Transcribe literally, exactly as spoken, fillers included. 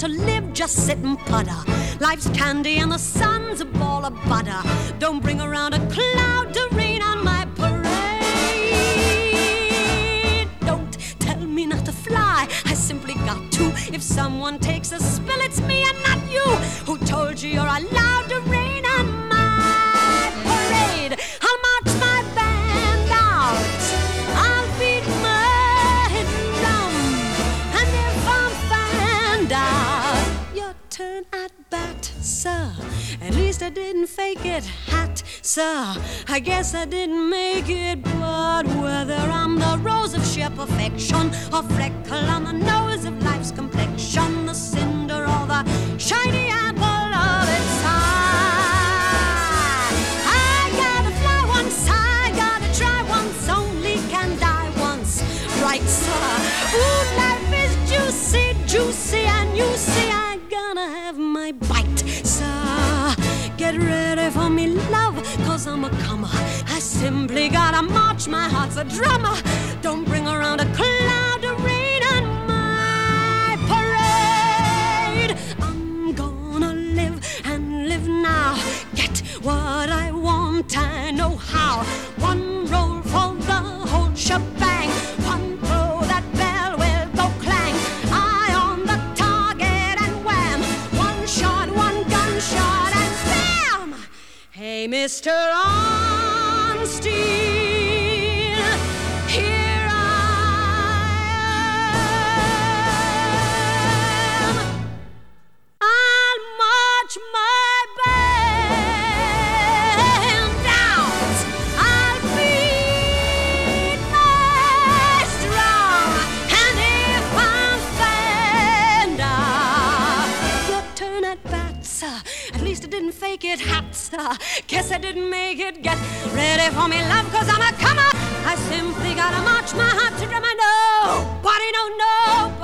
to live, just sit and putter. Life's candy and the sun's a ball of butter. Don't bring around a cloud to rain on my parade. Don't tell me not to fly, I simply got to. If someone takes a spill, it's me and not you. Who told you you're allowed to rain on my parade? I'll march my band out, I'll beat my drum, and if I'm found out, your turn at bat, sir. At least I didn't fake it, hat, sir. I guess I didn't make it, but whether I'm the rose of sheer perfection or freckle on the nose of life's complexion, the cinder or the shiny apple of its eye, I gotta fly once, I gotta try once, only can die once, right, sir? Ooh, life is juicy, juicy, and you see I gonna have my bite, sir. Get ready for me, love, cause I'm a comer. I simply gotta march, my heart's a drummer. Don't bring around a cloud to rain on my parade. I'm gonna live and live now. Get what I want, I know how. One roll for the whole shebang. One throw, that bell will go clang. Eye on the target and wham. One shot, one gunshot and bam! Hey, Mister Ornstein, here I am. I'll march my band out, I'll beat my drum, and if I'm found out, your turn at bat, sir. At least I didn't fake it, hat, sir. Guess I didn't make it. Get ready for me, love, cause I'm a comer. I simply gotta march my heart to drum. I know, body, no, no.